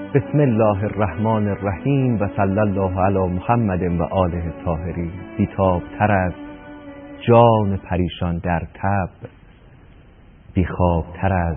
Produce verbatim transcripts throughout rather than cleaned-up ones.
بسم الله الرحمن الرحیم و صلی الله علی محمد و آله الطاهرین. بیتاب تر از جان پریشان در تب، بیخواب تر از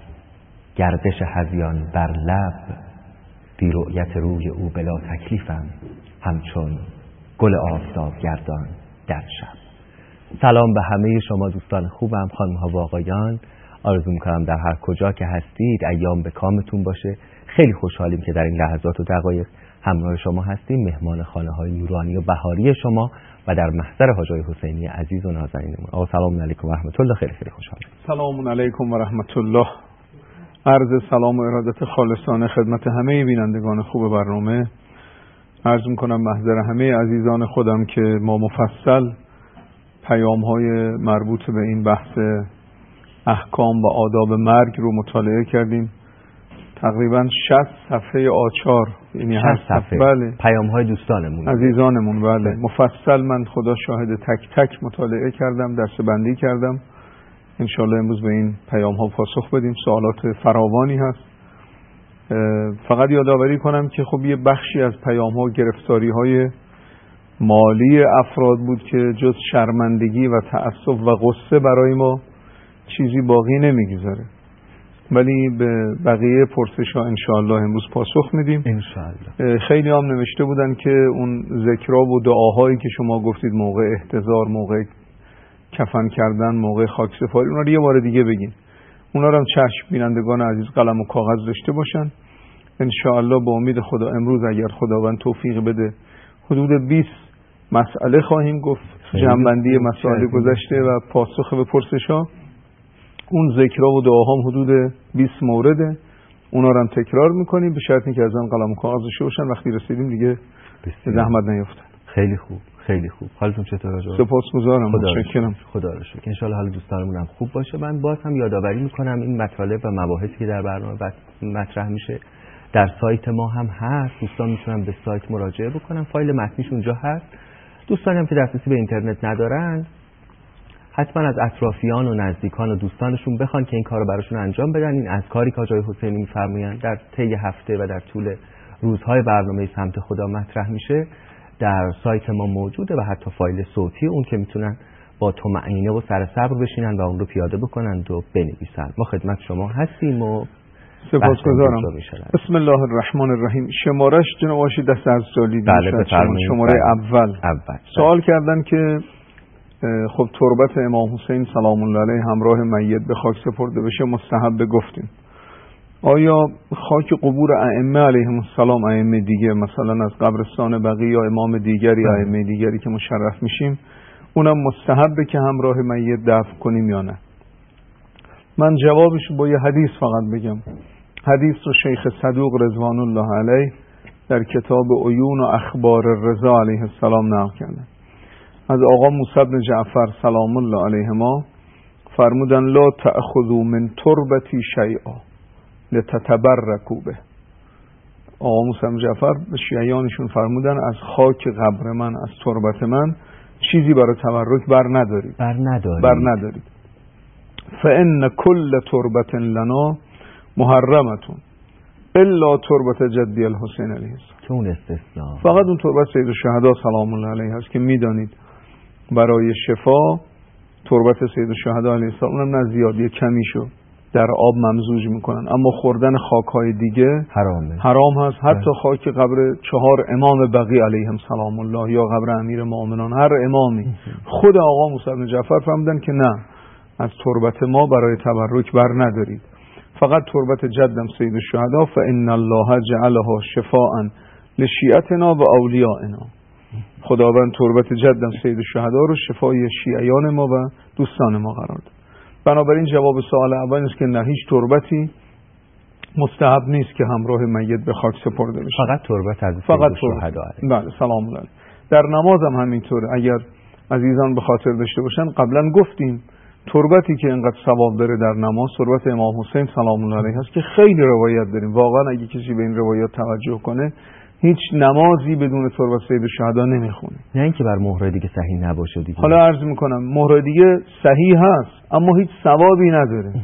گردش هذیان بر لب، بی رؤیت روی او بلا تکلیفم، همچون گل آفتاب گردان در شب. سلام به همه شما دوستان خوبم، خانم ها و آقایان. آرزو میکنم در هر کجا که هستید ایام به کامتون باشه. خیلی خوشحالیم که در این لحظات و دقایق همراه شما هستیم، مهمان خانه های نورانی و بهاری شما و در محضر حاجی حسینی عزیز و نازنینمون. آقا سلام علیکم و رحمت الله. خیلی خیلی خوشحالم. سلام علیکم و رحمت الله. عرض سلام و ارادت خالصانه خدمت همه بینندگان خوب برنامه. عرض میکنم محضر همه عزیزان خودم که ما مفصل پیام های مربوط به این بحث احکام و آداب مرگ رو مطالعه کردیم. تقریبا شصت صفحه آچار، یعنی هر صفحه بله پیام های دوستانمون عزیزانمون. بله مفصل من خدا شاهد تک تک مطالعه کردم، دسته بندی کردم. انشالله امروز به این پیام ها پاسخ بدیم. سوالات فراوانی هست. فقط یادآوری کنم که خب یه بخشی از پیام ها گرفتاری های مالی افراد بود که جز شرمندگی و تأسف و غصه برای ما چیزی باقی نمیگذاره، ولی به بقیه پرسش ها انشاءالله امروز پاسخ میدیم انشاءالله. خیلی هم نوشته بودن که اون ذکرها و دعاهایی که شما گفتید موقع احتضار، موقع کفن کردن، موقع خاکسپاری، اونا رو یه بار دیگه بگین. اونا رو هم چشم بینندگان عزیز قلم و کاغذ داشته باشن انشاءالله. با امید خدا امروز اگر خداوند توفیق بده حدود بیست مسئله خواهیم گفت، جمع‌بندی مسائل گذشته و پاسخ به پرسش ها. اون ذکرها و دعاها هم حدود بیست مورده. اونا رو هم تکرار میکنیم به شرطی که از آن قلم و کاغذ داشته باشن. وقتی رسیدیم دیگه زحمت نیفتن. خیلی خوب خیلی خوب. حالتون چطور آقا؟ سپاسگزارم، متشکرم. خدا رو شکر. ان شاء الله حال دوستانمون هم خوب باشه. من باز هم یادآوری میکنم این مطالب و مباحثی که در برنامه مطرح میشه در سایت ما هم هست. دوستان میتونن به سایت مراجعه بکنن، فایل متنیش اونجا هست. دوستانی هم که دسترسی به اینترنت ندارن حتما از اطرافیان و نزدیکان و دوستانشون بخوان که این کارو براشون انجام بدن. این اذکاری که حاجی حسینی میفرمایند در طی هفته و در طول روزهای برنامه سمت خدا مطرح میشه در سایت ما موجوده و حتی فایل صوتی اون که میتونن با طمأنینه و سر صبر بشینن و اون رو پیاده بکنند و بنویسن. ما خدمت شما هستیم و سپاسگزارم. بسم الله الرحمن الرحیم. شمارش جناب آقای دست از سالی بله شماره اول. اول سوال کردن که خب تربت امام حسین سلام الله علیه همراه میت به خاک سپرده بشه مستحب گفتیم. آیا خاک قبور ائمه علیهم السلام، ائمه دیگه مثلا از قبرستان بقیع یا امام دیگری ائمه دیگری که مشرف میشیم، اونم مستحبه که همراه میت دفن کنیم یا نه؟ من جوابش با یه حدیث فقط بگم. حدیث رو شیخ صدوق رضوان الله علیه در کتاب عیون و اخبار رضا علیه السلام نقل کردن. از آقا موسی بن جعفر سلام الله علیهما فرمودن لا تأخذوا من تربتی شیئا لتتبرکوا به. آقا موسی بن جعفر به شیعیانشون فرمودن از خاک قبر من، از تربت من چیزی برای تبرک بر ندارید بر ندارید بر ندارید فإن كل تربة لنا محرمتون الا تربت جدی الحسین علیه السلام. چون استثناء فقط اون تربت سید الشهدا سلام الله علیه هست که میدانید برای شفا تربت سید الشهدا علیه السلام اونم نه زیادی کمیشو در آب ممزوج میکنن، اما خوردن خاکهای دیگه حرامه حرام هست. حتی خاک قبر چهار امام بقیع علیهم سلام الله یا قبر امیر مؤمنان، هر امامی. خود آقا موسی بن جعفر فرمودن که نه، از تربت ما برای تبرک بر ندارید، فقط تربت جدم سید الشهدا فإن الله جعلها شفاء لشیعتنا و اولیائنا. خداوند تربت جدم سید الشهدا رو شفای شیعیان ما و دوستان ما قرار داد. بنابراین جواب سوال اول است که نه، هیچ تربتی مستحب نیست که همراه میت به خاک سپرده بشه. فقط تربت از فقط سید الشهدا. بله سلام الله. در نماز هم همینطوره. اگر عزیزان به خاطر داشته باشن قبلا گفتیم تربتی که اینقدر ثواب داره در نماز تربت امام حسین سلام الله علیه هست که خیلی روایت داریم. واقعا اگه کسی به این روایات توجه کنه هیچ نمازی بدون تربت سید الشهدا نمیخونه. نه اینکه بر مهر دیگه صحیح نباشه دیگه. حالا عرض میکنم مهر دیگه صحیح هست اما هیچ ثوابی نداره.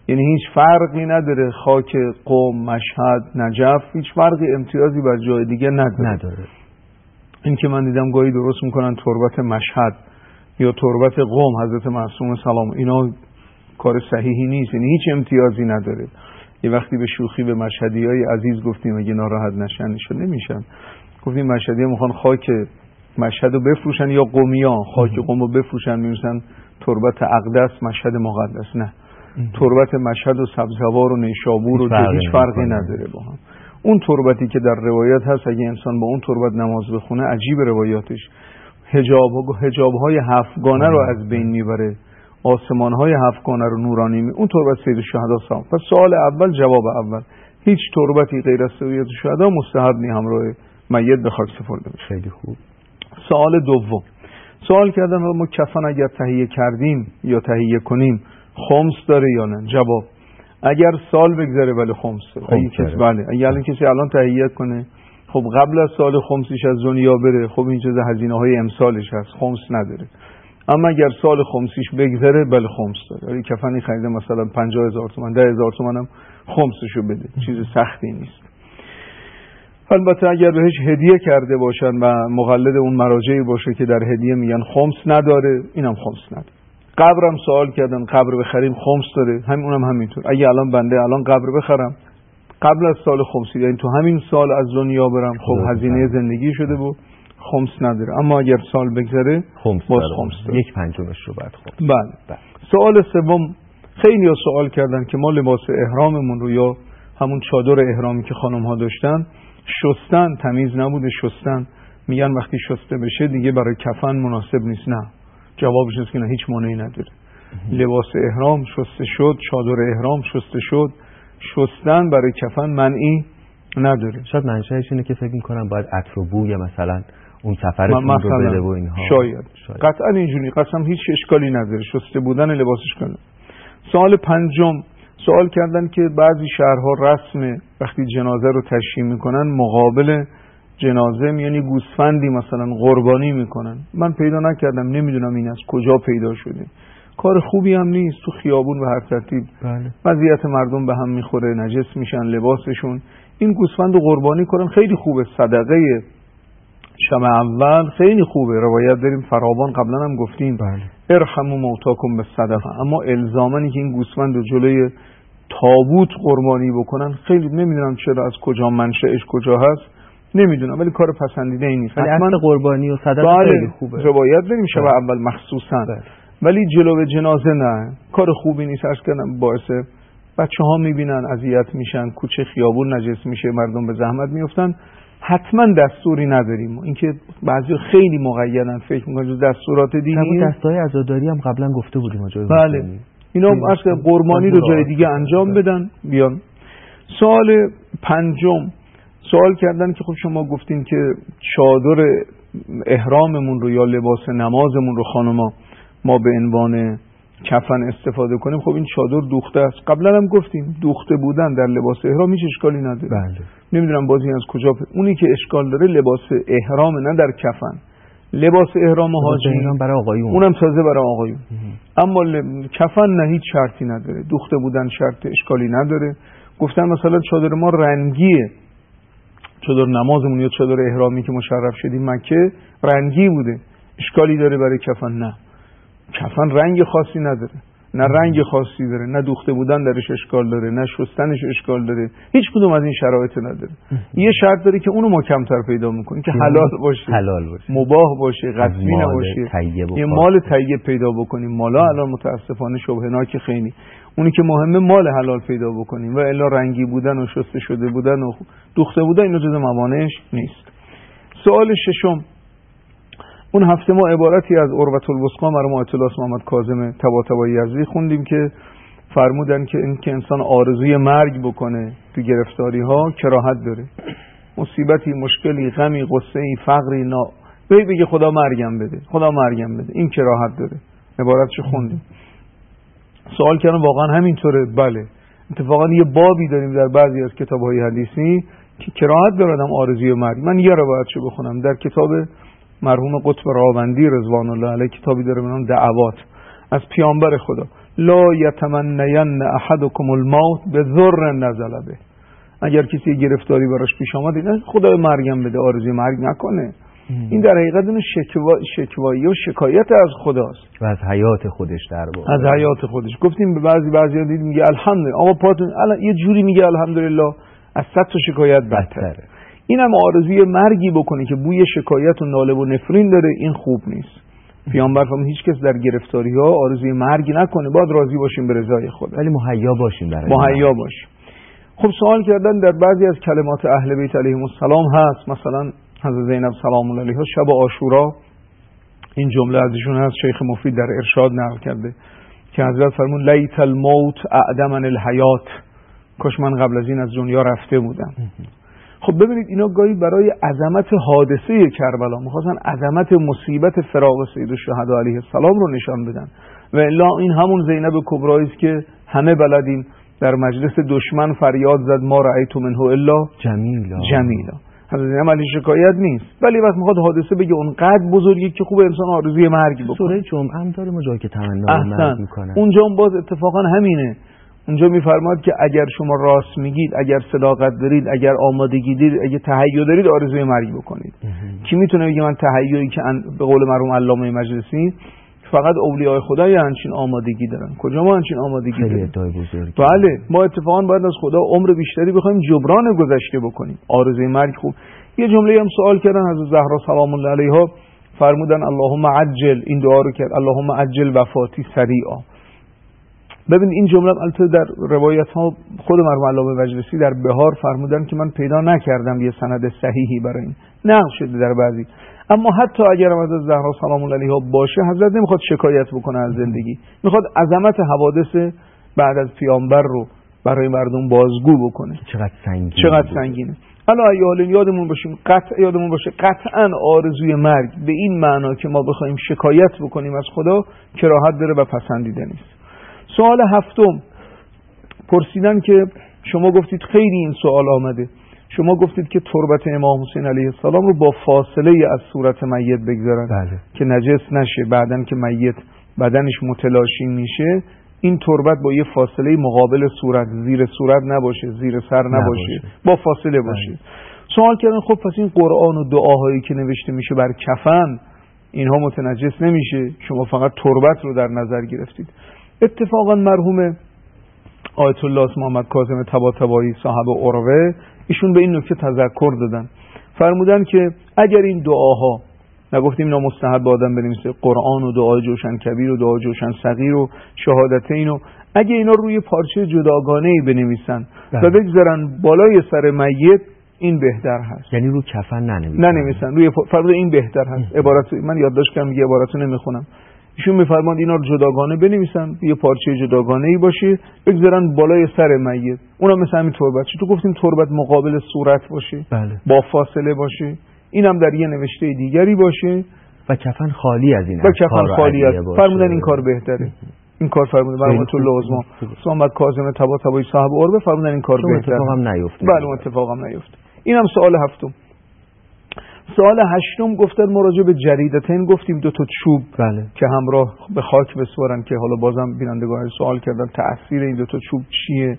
یعنی هیچ فرقی نداره خاک قم، مشهد، نجف، هیچ فرقی امتیازی بر جای دیگه نداره, نداره. این که من دیدم گاهی درست میکنن تربت مشهد یا تربت قم حضرت معصوم سلام، اینا کار صحیحی نیست، یعنی هیچ امتیازی نداره. یه وقتی به شوخی به مشهدیای عزیز گفتیم اگه ناراحت نشن نشون نمیشن، گفتیم مشهدی‌ها میخوان خاک مشهد رو بفروشن یا قمی‌ها خاک قم رو بفروشن میرسن تربت اقدس مشهد مقدس. نه، تربت مشهد و سبزوار و نیشابور و هیچ فرقی نداره با هم. اون تربتی که در روایت هست اگه انسان با اون تربت نماز بخونه عجیب روایاتش، حجاب حجاب‌های هفتگانه رو از بین میبره، آسمان‌های هفتگانه رو نورانی می، اون تربت سید الشهدا سام. پس سوال اول جواب اول، هیچ تربتی غیر از سید الشهدا مستحب نی همراه میت به خاک سپرده بشه. خیلی خوب. سوال دوم، سوال کردن ما کفن اگر تهیه کردیم یا تهیه کنیم خمس داره یا نه؟ جواب، اگر سال بگذره ولی خمس داره. اگه کسی بله اگه الان کسی الان تهیه کنه، خب قبل از سال خمسیش از دنیا بره، خب این چیز هزینه‌های امسالش هست، خمس نداره. اما اگر سال خمسیش بگذره بله خمس داره. اگه کفنی خریده مثلا پنجاه هزار تومان، ده هزار تومان هم خمسشو بده، چیز سختی نیست. البته اگر بهش هدیه کرده باشن و مقلد اون مراجعی باشه که در هدیه میگن خمس نداره، اینم خمس نداره. قبرم سوال کردن قبر بخریم خمس داره، همین اونم همینطور. اگه الان بنده الان قبر بخرم قبل از سال خمسی، یعنی تو همین سال از دنیا برم، خب هزینه زندگی شده بود، خمس نداره. اما اگر سال بگذره خمس باز داره. خمس داره. یک پنجمش رو بعد خمس. بله. بله. سوال سوم، خیلی ها سوال کردن که ما لباس احراممون رو یا همون چادر احرامی که خانم ها داشتن شستن، تمیز نبوده شستن، میگن وقتی شسته بشه دیگه برای کفن مناسب نیست. نه، جوابش است که نه، هیچ مانعی نداره. لباس احرام شسته شد، چادر احرام شسته شد، شستن برای کفن منعی نداره. شاید منشأش اینه که فکر می‌کنم باید عطر و بو یا مثلا اون سفرشون رو بده و اینها. شاید. شاید قطعا اینجوری، قسم هیچ اشکالی نداره، شسته بودن لباس اشکالی. سوال پنجم، سوال کردن که بعضی شهرها رسم وقتی جنازه رو تشییع میکنن مقابل جنازه یعنی گوسفندی مثلا قربانی میکنن. من پیدا نکردم، نمیدونم این از کجا پیدا شده. کار خوبی هم نیست، تو خیابون به هر ترتیب وضعیت مردم به هم میخوره، نجس میشن لباسشون. این گوسفند رو قربانی کنن خیلی خوبه، صدقه شب اول خیلی خوبه، روایت داریم فراوان، قبلا هم گفتیم بله. ارحموا موتاکم بالصدقه. اما الزامانی که این گوسفند رو جلوی تابوت قربانی بکنن خیلی نمیدونم چرا، از کجا منشأش کجا هست نمیدونم، ولی کار پسندیده ای نیست. ولی اصل قربانی و صدقه بله. خیلی خوبه، روایت داریم شب اول مخصوصا بله. ولی جلو جنازه نه، کار خوبی نیست. عرض کردم باعث بچه ها میبینن اذیت میشن، کوچه خیابون نجس میشه، مردم به زحمت میفتن. حتما دستوری نداریم، اینکه بعضی خیلی مقیدن فکر میکنن جز دستورات دینی. دستای عزاداری هم قبلا گفته بودیم اجازه بله میکنیم. اینا اصلا قربانی رو جای دیگه انجام بدن بیان. سوال پنجم، سوال کردن که خب شما گفتین که چادر احراممون رو یا لباس نمازمون رو خانما ما به عنوان کفن استفاده کنیم. خب این چادر دوخته است، قبلا هم گفتیم دوخته بودن در لباس احرام هیچ اشکالی نداره. بله. نمیدونم بازی از کجا پ... اونی که اشکال داره لباس احرام، نه در کفن. لباس احرام حاجی برای آقایون، اونم تازه برای آقایون. اما ل... کفن نه، هیچ شرطی نداره، دوخته بودن شرط اشکالی نداره. گفتن مثلا چادر ما رنگیه، چادر نمازمون یا چادر احرامی که مشرف شدیم مکه رنگی بوده، اشکالی داره برای کفن؟ نه، کفن رنگ خاصی نداره، نه رنگ خاصی داره، نه دوخته بودن درش اشکال داره، نه شستنش اشکال داره، هیچ کدوم از این شرایط نداره. یه شرط داره که اونو ما کمتر پیدا میکنیم که حلال باشه، حلال باشه، مباح باشه، غصبی نباشه، یه مال طیب پیدا بکنیم. مالا الان متاسفانه شبهه‌ناک خیلی، اونی که مهمه مال حلال پیدا بکنیم، و الا رنگی بودن و شسته شده بودن و دوخته بودن اینا جز موانعش نیست. سوال ششم، اون هفته ما عبارتی از عروة الوثقی مرحوم آیت الله محمد کاظم طباطبایی یزدی خوندیم که فرمودن که این که انسان آرزوی مرگ بکنه تو گرفتاری ها کراهت داره، مصیبتی، مشکلی، غمی، غصه‌ای، فقری، نا بگی بگی خدا مرگم بده، خدا مرگم بده، این کراهت داره. عبارتش خوندیم. سوال کردن واقعا همینطوره؟ بله، اتفاقا یه بابی داریم در بعضی از کتاب‌های حدیثی که کراهت داره آدم آرزوی مرگ. من یه روایتشو بخونم در کتاب مرحوم قطب راوندی رضوان الله علیه، کتابی داره به نام دعوات، از پیامبر خدا لا یتمنین احدکم الموت به ضر نزل به. اگر کسی گرفتاری براش پیش آمد نه خدای مرگم بده، آرزوی مرگ نکنه. این در حقیقت اون شکوا شکوایی و شکایت از خداست و از حیات خودش در واقع. از حیات خودش. گفتیم به بعضی بعضیا دید میگه الحمدلله، آقا پاتون الان یه جوری میگه الحمدلله از صد تا شکایت بدتره. اینم آرزوی مرگی بکنه که بوی شکایت و ناله و نفرین داره، این خوب نیست. پیامبر فرمود هیچ کس در گرفتاری ها آرزوی مرگ نکنه، باید راضی باشیم به رضای خدا، ولی مهیا باشیم برای مهیا باشیم. خب سوال کردن در بعضی از کلمات اهل بیت علیهم السلام هست، مثلا حضرت زینب سلام الله علیها شب عاشورا این جمله از ایشون هست، شیخ مفید در ارشاد نقل کرده که حضرت فرمود لیت الموت اعدمن الحیات، کاش من قبل از این از دنیا رفته بودم. خب ببینید اینا گاهی برای عظمت حادثه کربلا میخواستن عظمت مصیبت فراق سید الشهدا علیه السلام رو نشان بدن، و الا این همون زینب کبرایی است که همه بلدیم در مجلس دشمن فریاد زد ما رأیت منه الا جمیلا جمیلا. حضرت زینب علی شکایت نیست، ولی وقت میخواد حادثه بگه اونقدر بزرگی که خوب انسان آرزوی مرگ بکنه. سوره جمعه هم داره جایی که تمنا مرگ میکنه، اونجا هم باز اتفاقا همینه. اونجا میفرماد که اگر شما راست میگید، اگر صداقت دارید، اگر آمادگی دارید، اگر تهیع دارید آرزوی مرگ بکنید. کی میتونه بگه من تهیعی که به قول مرحوم علامه مجلسی فقط اولیاء خدا یا همچین آمادگی دارن؟ کجا ما همچین آمادگی داریم؟ بله، ما اتفاقا باید از خدا عمر بیشتری بخوایم جبران گذشته بکنیم. آرزوی مرگ خوب. یه جمله هم سوال کردن حضرت زهرا سلام الله علیها، فرمودن اللهم عجل، این دعا رو کرد اللهم عجل وفاتی سریعا. ببین این جمله البته در روایت ها خود مرحوم علامه مجلسی در بهار فرمودن که من پیدا نکردم یه سند صحیحی برای این، نقل شده در بعضی. اما حتی اگر هم حضرت زهرا سلام الله علیها باشه، حضرت نمیخواد شکایت بکنه از زندگی، میخواد عظمت حوادث بعد از پیامبر رو برای مردم بازگو بکنه. چقدر سنگینه، چقدر سنگینه. حالا ایالین یادمون باشیم، قطع یادمون باشه قطعا آرزوی مرگ به این معنا که ما بخوایم شکایت بکنیم از خدا کراهت داره و پسندیده نیست. سوال هفتم پرسیدن که شما گفتید خیلی این سوال آمده، شما گفتید که تربت امام حسین علیه السلام رو با فاصله از صورت میت بگذارن بله. که نجس نشه، بعدن که میت بدنش متلاشی میشه این تربت با یه فاصله مقابل صورت، زیر صورت نباشه، زیر سر نباشه, نباشه. با فاصله باشه. بله. سوال کردن خب پس این قرآن و دعاهایی که نوشته میشه بر کفن اینها متنجس نمیشه؟ شما فقط تربت رو در نظر گرفتید. اتفاقا مرحوم آیت الله محمد کاظم طباطبایی صاحب عروه ایشون به این نکته تذکر دادن، فرمودن که اگر این دعاها، نگفتیم اینا مستحب آدم بنویسه، قرآن و دعای جوشن کبیر و دعای جوشن صغیر و شهادتین، و اگه اینا روی پارچه جداگانه‌ای بنویسن و بگذارن بالای سر میت این بهتر هست. یعنی رو کفن ننویسن ننویسن روی فرمود این بهتر هست. عبارت من یادداشت کردم، یه عبارتو نمیخونم. ایشون میفرماد اینا رو جداگانه بنویسن، یه پارچه جداگانه‌ای باشه، بگذارن بالای سر میت. اونم مثل همین تربت. چون تو گفتیم تربت مقابل صورت باشه، بله. با فاصله باشه، اینم در یه نوشته دیگری باشه و کفن خالی از این و کفن خالی از. فرمودن این کار بهتره. این کار فرمودن رحمت الله عظما محمد کاظم طباطبایی صاحب عروه، فرمودن این کار بهتره. اتفاقم نیفته. بله اتفاقم نیفته. اینم سوال هفتم. سوال هشتم گفتن مراجعه به جریدتین، گفتیم دو تا چوب بله. که همراه به خاک بسپارن، که حالا بازم بینندگان سوال کردن تأثیر این دو تا چوب چیه.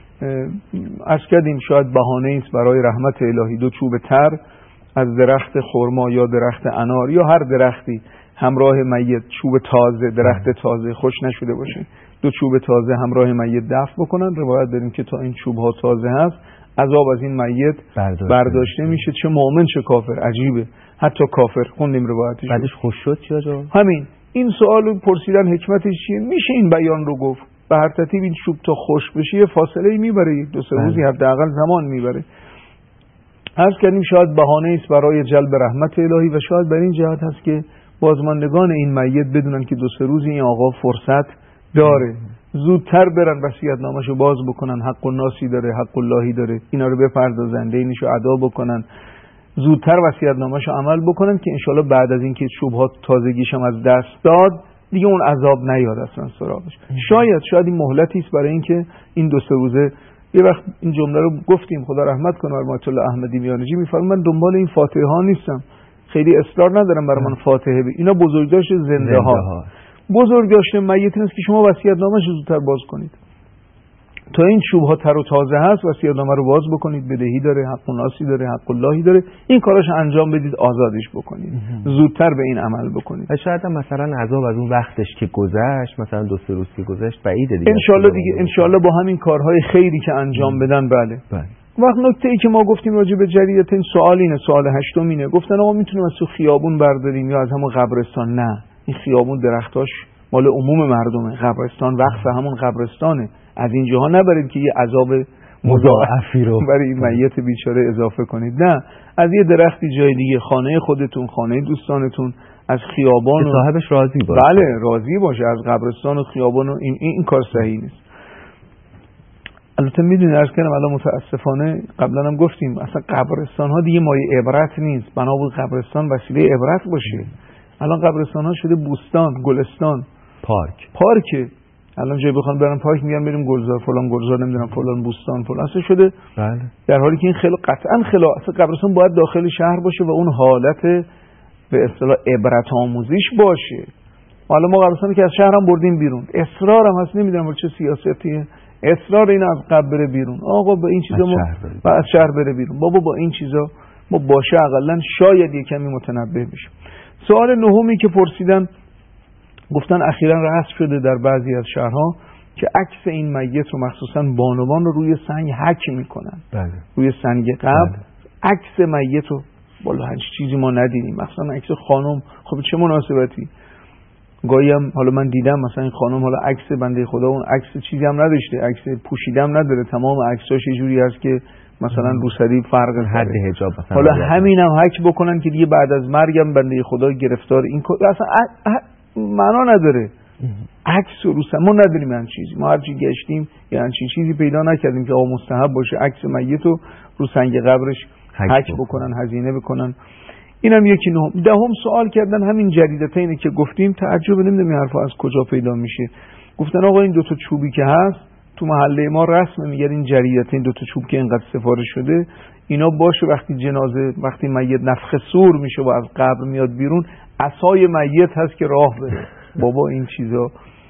عرض کردیم شاید بهانه است برای رحمت الهی. دو چوب تر از درخت خرما یا درخت انار یا هر درختی همراه میت، چوب تازه، درخت تازه خوش نشده باشه، دو چوب تازه همراه میت دفن بکنن. روایت داریم که تا این چوب ها تازه هست عذاب از این میت برداشته, برداشته میشه، چه مؤمن چه کافر. عجیبه، حتی کافر. خوندیم روایتش. بعدش خوش شد چی آجا؟ همین این سوالو پرسیدن حکمتش چیه؟ میشه این بیان رو گفت به هر ترتیب این چوب تا خوش بشه یه فاصله میبره، یک دو سه روزی حداقل زمان میبره. عرض کردیم شاید بهانه است برای جلب رحمت الهی و شاید بر این جهت هست که بازماندگان این میت بدونن که دو سه روزی این آقا فرصت داره، زودتر برن وصیت‌نامه‌شو باز بکنن، حق الناسی داره، حق اللهی داره، اینا رو بپردازن، دینشو ادا بکنن، زودتر وصیت‌نامه‌شو عمل بکنن که انشالله بعد از اینکه شبهات تازگیشم از دست داد دیگه اون عذاب نیاد اصلا سراغش. شاید شاید این مهلتی است برای اینکه این دو سه روزه. یه وقت این جمله رو گفتیم، خدا رحمت کنه بر آیت الله احمدی میانجی، میفرمایند من دنبال این فاتحه ها نیستم، خیلی اصرار ندارم برای من فاتحه بی. اینا بزرگداشت زنده ها. بزرگ داشته میت این است که شما وصیت‌نامه‌اش رو زودتر باز کنید تا این چوب‌ها تر و تازه هست، وصیت‌نامه رو باز بکنید، بدهی داره، حق الناسی داره، حق اللهی داره، این کاراش انجام بدید، آزادش بکنید، زودتر به این عمل بکنید. و شاید هم مثلا عذاب از اون وقتش که گذشت، مثلا دو سه روز که گذشت بعیده دیگه، ان شاءالله دیگه ان شاءالله با همین کارهای خیری که انجام بدن. بله بله. وقت نکته ای که ما گفتیم راجع به جریدت این سوال اینه، سوال هشتم اینه، گفتن آقا میتونیم از تو خیابون برداریم یا از همون قبرستان؟ نه، این خیابون درختاش مال عموم مردمه، قبرستان وقف همون قبرستانه، از این جاها نبرید که یه عذاب مضاعفی رو برای این میت بیچاره اضافه کنید. نه، از یه درختی جای دیگه، خانه خودتون، خانه دوستانتون، از خیابان که صاحبش راضی باشه. بله راضی باشه، از قبرستان و خیابان و این, این این کار صحیح نیست. البته میدونید عرض کردم الان متاسفانه قبلا هم گفتیم اصلا قبرستان ها دیگه مایه عبرت نیست، بنا بود قبرستان وسیله عبرت باشه. الان قبرستان ها شده بوستان، گلستان، پارک پارک. الان جای بخوان برن پارک میگن بریم گلزار فلان، گلزار نمیدونم فلان، بوستان فلان، اصلا شده. بله. در حالی که این خیلی قطعا خلا، اصلا قبرستان باید داخل شهر باشه و اون حالت به اصطلاح عبرت آموزیش باشه. حالا ما قبرستانی که از شهر هم بردیم بیرون، اصرار هم هست، نمیدونم چه سیاستیه، اصرار این از قبر بره بیرون. آقا با این چیزا ما و از شهر بره بیرون. بابا با این چیزا ما باشه حداقل شاید یه کمی متنبه بشیم. سوال نهمی که پرسیدن، گفتن اخیراً رسم شده در بعضی از شهرها که عکس این میت رو مخصوصاً بانوان رو روی سنگ حک میکنن. بله. روی سنگ قبر بله. عکس میت رو والا هیچ چیزی ما ندیدیم، مثلا عکس خانم. خب چه مناسبتی؟ گاهی هم حالا من دیدم مثلا این خانم حالا عکس بنده خدا اون عکس چیزی هم نداشته، عکس پوشیدم نداره، تمام عکساش یه جوری هست که مثلا روسری فرق حد حجاب مثلا. حالا همینم هم حک بکنن که دیگه بعد از مرگم بنده خدا گرفتار این اصلا معنا نداره. عکس و روسن ما نداریم این چیزی، ما هرچی گشتیم یه همچین چیزی پیدا نکردیم که آقا مستحب باشه عکس میت رو رو سنگ قبرش حک بکنن، هزینه بکنن. اینم یکی. نهم دهم سوال کردن همین جریدتینه که گفتیم، تعجب نمیدونم این حرفا از کجا پیدا میشه. گفتن آقا این دو تا چوبی که هست تو محله ما رسمه، میگن این جریدتین دو تا چوب که اینقدر سفارش شده اینا باشه وقتی جنازه وقتی میت نفخ صور میشه و از قبر میاد بیرون عصای میت هست که راه بره. بابا این چیزا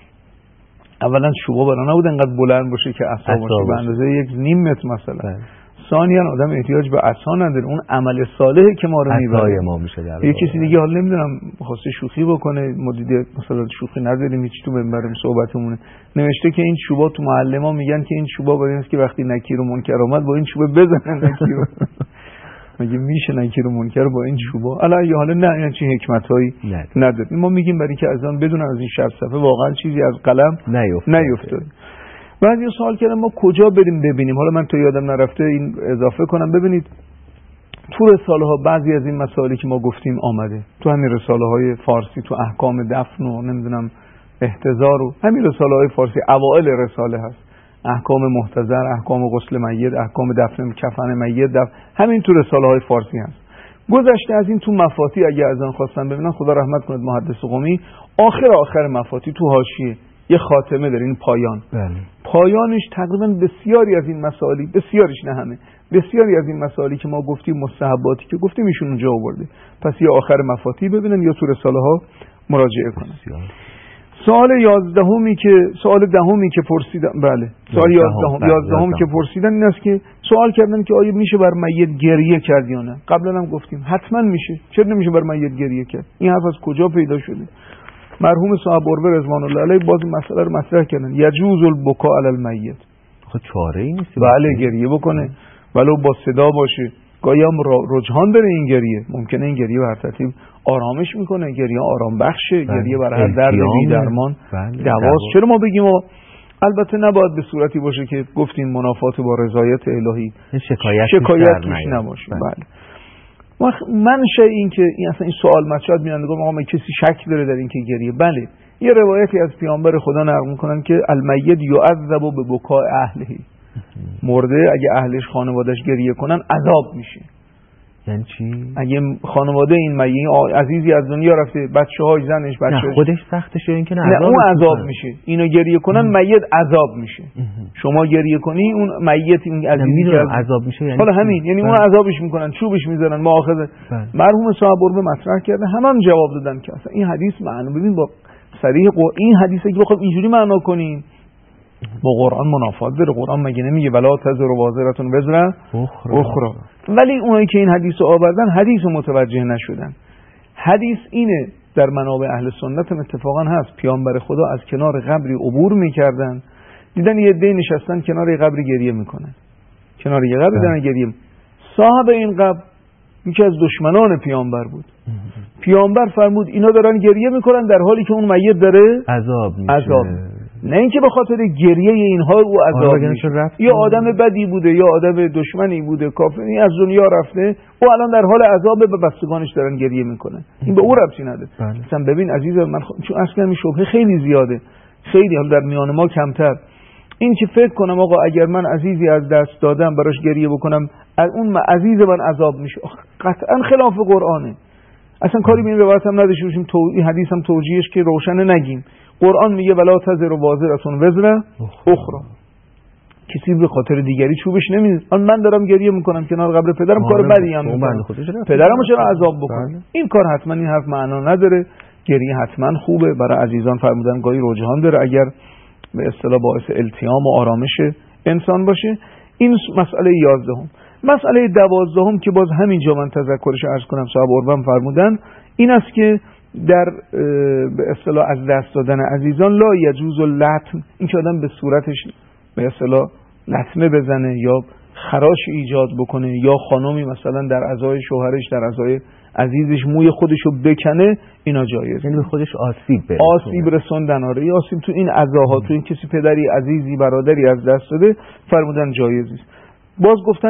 اولا شوبا برا نبود انقدر بلند باشه که عصا باشه به اندازه یک نیم متر مثلا. ثانیاً آدم احتیاج به عصا نداره، اون عمل صالحی که ما رو میبره ما میشه در یه کسی دیگه حالا نمیدونم خواسته شوخی بکنه، مدید مثلا شوخی نداریم هیچ تو منبرم صحبتمونه نوشته که این چوبا تو محله ما میگن که این چوبا برای اینه که وقتی نکیر و منکر اومد با این چوبه بزنن نکیر. مگه میشه نکیر و منکر با این چوبا؟ الا یا حالا نه این چه حکمتایی نداره. ما میگیم برای اینکه از آن بدون از این شرط صفحه واقعا چیزی از قلم نیفتاد. بعد یه سوال کردم ما کجا بریم ببینیم؟ حالا من تو یادم نرفته این اضافه کنم. ببینید تو رساله ها بعضی از این مسائلی که ما گفتیم آمده تو همین رساله های فارسی، تو احکام دفن و نمیدونم احتضار و همین رساله های فارسی اوائل رساله هست، احکام محتضر، احکام غسل میت، احکام دفن کفن میت، دفن، همین تو رساله های فارسی هست. گذشته از این تو مفاتی اگه از آن خواستن ببینن خدا رحمت کنه محدث قمی آخر آخر مفاتی تو حاشیه یه خاتمه داره، این پایان. بله. پایانش تقریبا بسیاری از این مسائلی، بسیاریش نه همه، بسیاری از این مسائلی که ما گفتیم مستحباتی که گفتیم ایشون اونجا آورده. پس یا آخر مفاتی ببینن یا تو رساله ها مراجعه کنن. سوال یازدهمی که سوال دهمی که پرسیدن، بله سوال یازدهم یازدهم که پرسیدن این است که سوال کردن که آیا میشه بر میت گریه کرد یا نه؟ قبلا هم گفتیم حتما میشه. چرا نمیشه بر میت گریه کرد؟ این حرف از کجا پیدا شده؟ مرحوم صاحب قربه رضوان الله علیه باز مسئله رو مطرح کردن، یجوز البکاء علی المیت. خب چاره ای نیست. بله گریه بکنه ولو با صدا باشه. گاهی هم رجحان داره این گریه، ممکنه این گریه به هر ترتیب آرامش میکنه، گریه آرام بخشه، گریه برای هر درد بی درمان دواست. چرا ما بگیم و البته نباید به صورتی باشه که گفتیم منافات با رضایت الهی، شکایت شکایت توش نباشه. بله. منشه این که این اصلا این سوال مطرح میاد میگم آقا کسی شک داره در این که گریه؟ بله یه روایتی از پیامبر خدا نقل میکنن که المیت یعذب ببکاء اهله، مرده اگه اهلش خانوادهش گریه کنن عذاب میشه. یعنی چی؟ اگه خانواده این میت عزیزی از دنیا رفته، بچه‌هاش زنش بچه‌هاش خودش سختشه این که نه عذاب, اون عذاب میشه. اینو گریه کنن میت عذاب میشه. شما گریه کنی اون میت این عزیزی که عذاب میشه یعنی حالا همین یعنی اون عذابش میکنن، چوبش میذارن مؤاخذه. مرحوم صاحب قربه مطرح کرده همون جواب دادن که اصلا این حدیث معنی ببین با صریح این حدیثی که بخوام اینجوری معنا کنیم با قرآن منافات داره. قرآن مگه نمیگه ولا تزر وازرة وزر اخرى؟ ولی اونایی که این حدیث رو آوردن حدیث رو متوجه نشدن. حدیث اینه در منابع اهل سنت هم اتفاقا هست، پیامبر خدا از کنار قبری عبور میکردن، دیدن یه عده نشستن کنار یه قبری گریه میکنن، کنار یه قبری دارن گریه. صاحب این قبر یکی از دشمنان پیامبر بود. پیامبر فرمود اینا دارن گریه میکنن در حالی که اون میت داره عذاب میشه. عذاب. نه اینکه به خاطر گریه اینها او عذاب میشه، یا آدم بدی بوده یا آدم دشمنی بوده، کافری از دنیا رفته، او الان در حال عذاب به بستگانش دارن گریه میکنه. این به او ربطی نداره. مثلا ببین عزیز من خ... چون اصلا این شبهه خیلی زیاده، خیلی هم در میان ما کمتر. این که فکر کنم آقا اگر من عزیزی از دست دادم براش گریه بکنم از اون عزیز من عذاب میشه، قطعا خلاف قرآنه. اصلا کاری به این روایت هم نداشته باشیم، تو این حدیث هم توجیهش که روشن نگیم. قرآن میگه ولا تزر وازرة وزر اخرى. کسی به خاطر دیگری چوبش نمیزنه. من دارم گریه میکنم کنار قبر پدرم، کار بدی هم میکنم، پدرمو چرا عذاب بکنم؟ این کار حتما این حرف معنا نداره. گریه حتما خوبه، برای عزیزان فرمودن گاهی رجحان داره اگر به اصطلاح باعث التیام و آرامش انسان باشه. این مسئله یازدهم. مسئله دوازدهم که باز همینجا من تذکرش عرض کنم، صاحب اروم فرمودن این است که در به اصطلاح از دست دادن عزیزان لا یجوز اللطم، این که آدم به صورتش به اصطلاح لطمه بزنه یا خراش ایجاد بکنه، یا خانمی مثلا در عزای شوهرش در عزای عزیزش موی خودشو بکنه، اینا جایز. یعنی به خودش آسیب برسونه. آسیب رسوندن، آره آسیب تو این عزاها، تو این کسی پدری عزیزی برادری از دست داده فرمودن جایز است. باز گفتن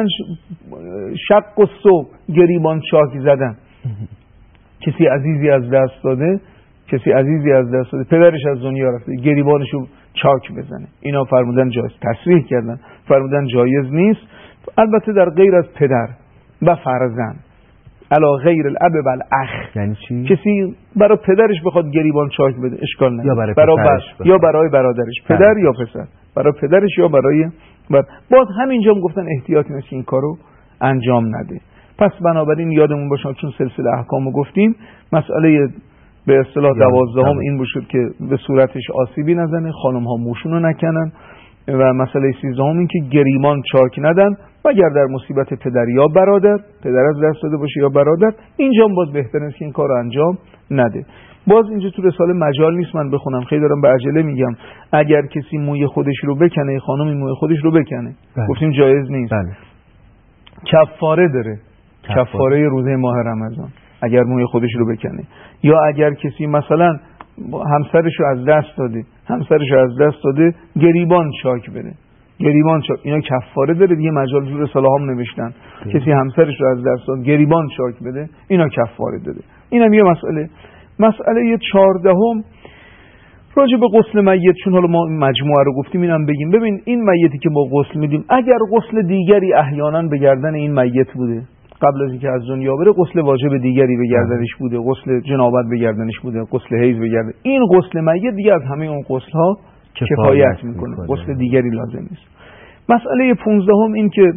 شق و صبح گریبان چاک زدن. کسی عزیزی از دست داده، کسی عزیزی از دست داده، پدرش از دنیا رفته، گریبانشو چاک بزنه، اینا فرمودن جایز. تصریح کردن فرمودن جایز نیست، البته در غیر از پدر و فرزند، علا غیر الاب و الاخ. یعنی چی؟ کسی برای پدرش بخواد گریبان چاک بده اشکال نداره، یا برای برای پسرش بر... یا برای برادرش، پدر یا پسر، برای پدرش یا برای بر... باز همینجا هم گفتن احتیاطی نیست این کارو انجام نده. پس بنابراین یادمون باشه چون سلسله احکامو گفتیم، مسئله به اصطلاح دوازدهم این بود که به صورتش آسیبی نزنه، خانم ها موشونو نکنن، و مسئله سیزدهم این که گریبان چاک ندن و اگر در مصیبت پدر یا برادر، پدر از دست داده باشه یا برادر، اینجا باز بهتر است که این کارو انجام نده. باز اینجا تو رساله مجال نیست من بخونم، خیلی دارم به عجله میگم. اگر کسی موی خودش رو بکنه، خانمی موی خودش رو بکنه، بله. گفتیم جایز نیست، بله. کفاره داره، کفاره, کفاره روزه ماه رمضان اگر موی خودش رو بکنه. یا اگر کسی مثلا همسرش رو از دست داده، همسرش رو از دست داده گریبان چاک بده، گریبان چاک، اینا کفاره داره دیگه. مجال جو رساله هم نوشتن کسی همسرش رو از دست داد گریبان چاک بده، اینا کفاره داره. اینم یه مسئله. مسئله چهاردهم راجع به غسل میت، چون حالا ما مجموعه رو گفتیم اینم بگیم. ببین این میتی که ما غسل میدیم، اگر غسل دیگری احیانا به گردن این میت بوده قبل از اینکه از دنیا بره، غسل واجب دیگری به گردنش بوده، غسل جنابت به گردنش بوده، غسل حیض به گردن، این غسل میت دیگه از همه اون غسل ها کفایت میکنه، غسل دیگری لازم نیست. مسئله پونزدهم این که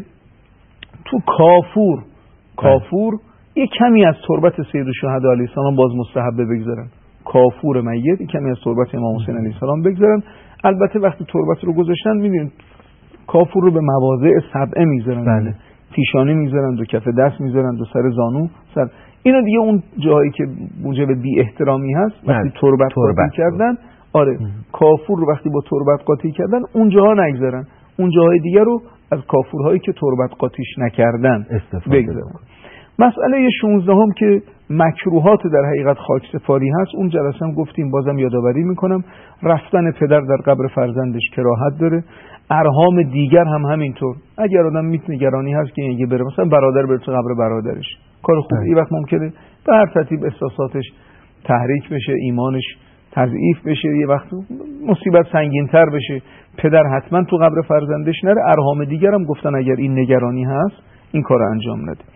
تو کافور کافور یه کمی از تربت سید الشهدا علیه السلام باز مستحبه بگذارن، کافور میت کمی از تربت امام حسین علیه السلام بگذارن. البته وقتی تربت رو گذاشتن میدونید کافور رو به مواضع سبعه میذارن، بله. پیشانی میذارن، دو کف دست میذارن، دو سر زانو سر، اینا دیگه اون جایی که موجب بی احترامی هست وقتی تربت قاطی کردن، آره ام. کافور رو وقتی با تربت قاطی کردن اون جاها نگذارن، اون جاهای دیگه رو از کافورهایی که تربت قاطیش نکردن بگذارن. مسئله شانزده هم که مکروهات در حقیقت خاکسپاری هست، اون جلسه هم گفتیم، بازم یادآوری میکنم، رفتن پدر در قبر فرزندش کراهت داره. ارحام دیگر هم همینطور، اگر آدم میتونه گرانی هست که اینگه بره مثلا برادر بره تو قبر برادرش، کار خوبه. این وقت ممکنه به هر ترتیب احساساتش تحریک بشه، ایمانش تضعیف بشه، یه وقت مصیبت سنگین‌تر بشه، پدر حتما تو قبر فرزندش نره. ارحام دیگر هم گفتن اگر این نگرانی هست این کار انجام نده.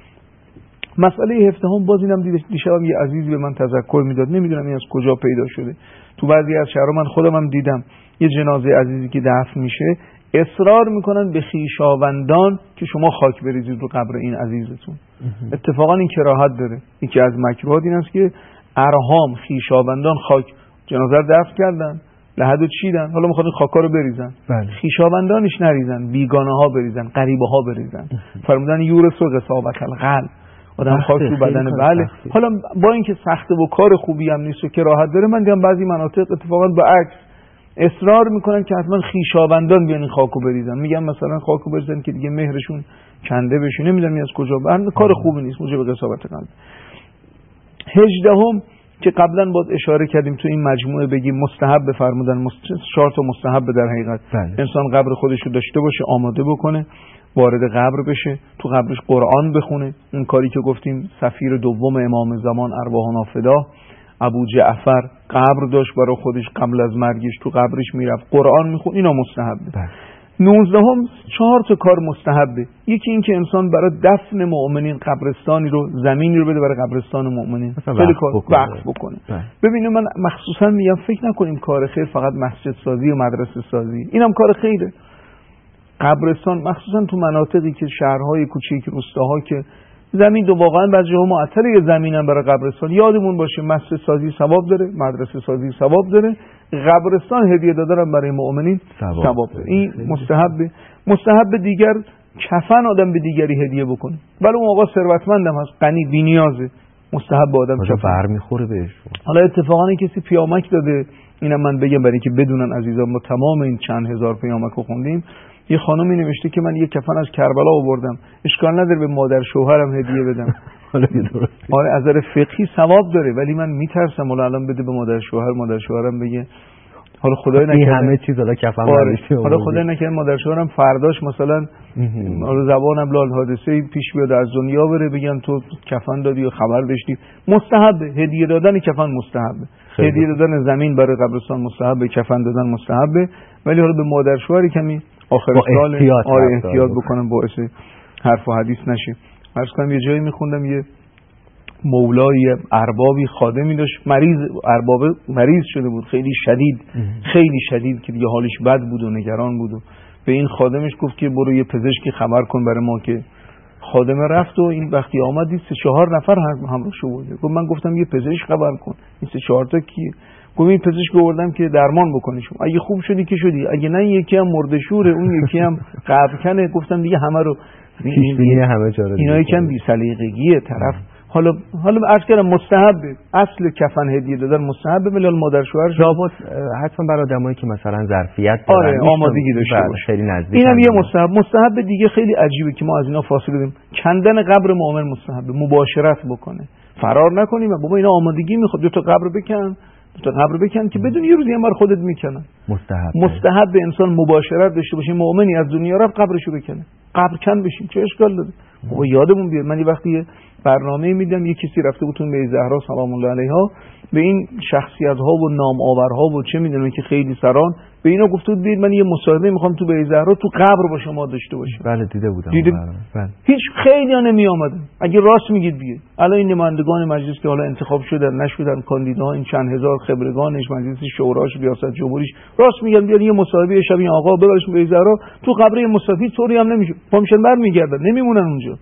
مسئله هفدهم باز اینم دیشبم یه عزیزی به من تذکر میداد، نمیدونم این از کجا پیدا شده، تو بعضی از شهرها من خودم هم دیدم یه جنازه عزیزی که دفن میشه اصرار میکنن به خویشاوندان که شما خاک بریزید رو قبر این عزیزتون. اتفاقا این کراهت داره. یکی از مکروهات این است که ارحام خویشاوندان خاک جنازه رو دفن کردن، لحدو چیدن، حالا میخواد خاکا رو بریزن. بله. خویشاوندانش نریزن، بیگانه ها بریزن، غریبه ها بریزن. فرمودن یورث و قصابت القلب، آدم خاک رو بدن. بله. حالا با اینکه سخته و کار خوبی هم نیست و که راحت داره، من دیدم بعضی مناطق اتفاقا به عکس اصرار میکنن که حتما خویشاوندان بیان این خاکو بریزن. میگن مثلا خاکو بریزن که دیگه مهرشون کنده بشه. نمیدونم از کجا، برن کار خوبی نیست، موجب قصابت قلب. هجدهم که قبلا باید اشاره کردیم تو این مجموعه بگیم مستحب فرمودن، مست... چهار تا مستحب در حقیقت. بله. انسان قبر خودش رو داشته باشه، آماده بکنه، وارد قبر بشه، تو قبرش قرآن بخونه. اون کاری که گفتیم سفیر دوم امام زمان ارواحنا فدا ابو جعفر قبر داشت برای خودش، قبل از مرگش تو قبرش میرفت قرآن میخون. اینا مستحبه. بله. نوزدهم چهار تا کار مستحبه. یکی این که انسان برای دفن مؤمنین قبرستانی رو، زمینی رو بده برای قبرستان مؤمنین، خیلی کار وقف بکنه. ببینید من مخصوصا میگم فکر نکنیم کار خیر فقط مسجد سازی و مدرسه سازی، اینم کار خیره. قبرستان مخصوصا تو مناطقی که شهرهای کوچیک، روستاها که زمین دو واقعا بعضی جاها معطل یه زمینن برای قبرستان، یادمون باشه مسجد سازی ثواب داره، مدرسه سازی ثواب داره، قبرستان هدیه دادن برای مؤمنین ثواب داره. این مستحبه. مستحب دیگر کفن آدم به دیگری هدیه بکنه. ولی اون آقا ثروتمندم هست، غنی بی‌نیازه، مستحب آدم کفن برمیخوره بهش. حالا اتفاقا کسی پیامک داده، اینم من بگم برای اینکه بدونن عزیزان، ما تمام این چند هزار پیامک رو خوندیم. یه خانمی نوشته که من یه کفن از کربلا آوردم، اشکال نداره به مادر شوهرم هدیه بدم. آره از نظر فقهی ثواب داره، ولی من میترسم حالا الان بده به مادر شوهر، مادر شوهرم بگه حالا خدای نکنه همه چیز حالا کفن آره. حالا خدای نکنه مادر شوهرم فرداش مثلا حالا زبانم لال حادثه پیش بیاد از دنیا بره، بگن تو کفن دادی یا خبر داشتی. مستحبه هدیه دادن کفن، مستحبه هدیه دادن زمین برای قبرستان مستحبه، کفن دادن مستحبه، ولی حالا به مادر شوهری کمی آخر سال احتیاط, آره احتیاط بکنم باعث حرف و حدیث نشه. عرض کنم یه جایی میخوندم یه مولای اربابی خادمی داشت، مریض، ارباب مریض شده بود خیلی شدید، خیلی شدید که دیگه حالش بد بود و نگران بود و به این خادمش گفت که برو یه پزشکی خبر کن برای ما. که خادم رفت و این وقتی آمد دید سه چهار نفر همراهش بوده. گفت من گفتم یه پزشک خبر کن، این سه چهار تا کیه؟ گفت این پزشک آوردم که درمان بکنه شما، اگه خوب شدی که شدی، اگه نه یکی هم مرده شوره، اون یکی هم قبر کنه. گفتم دیگه همه رو این همه جا رو اینا یکم بی سلیقگیه طرف. حالا حالا عرض کردم مستحبه، اصل کفن هدیه دادن مستحبه، ولی مادر شوهر جواب حتما برای آدمایی که مثلا ظرفیت دارن آره آمادگی داشته باشه خیلی نزدیک. اینم یه مستحب. مستحب دیگه خیلی عجیبه که ما از اینا فاصله بدیم. کندن قبر مؤمن مستحبه، مباشرت بکنه، فرار نکنیم بابا اینا آمادگی میخواد، دو تا قبر بکن، دو تا قبر بکن که بدون یه روز یه بار خودت میکنن. مستحب مستحب انسان مباشرت داشته باشه، مؤمنی از دنیا رفت قبرشو بکنه، قبر کن بشیم، چه اشکال داره؟ بابا یادمون بیاد من یه وقتی برنامه میدم یه کسی رفته بود تو می زهرا سلام الله علیها، به این شخصیت ها و نام آورها و چه میدونم که خیلی سران به اینا گفت بود ببین من یه مصاحبه میخوام تو می زهرا تو قبر با شما داشته باشم. بله دیده بودم. دیده؟ بله. هیچ خیلی ها نمی آمدن. اگه راست میگید بیه الان این نمایندگان مجلس که حالا انتخاب شدن نشدن، کاندیداها این چند هزار خبرگانش، مجلس شوراش، ریاست جمهوریش، راست میگن بیان یه مصاحبه شب این آقا ببرش می زهرا تو قبر مصطفی، طوری هم نمیشه، پامشن برمیگردن نمیمونن اونجا.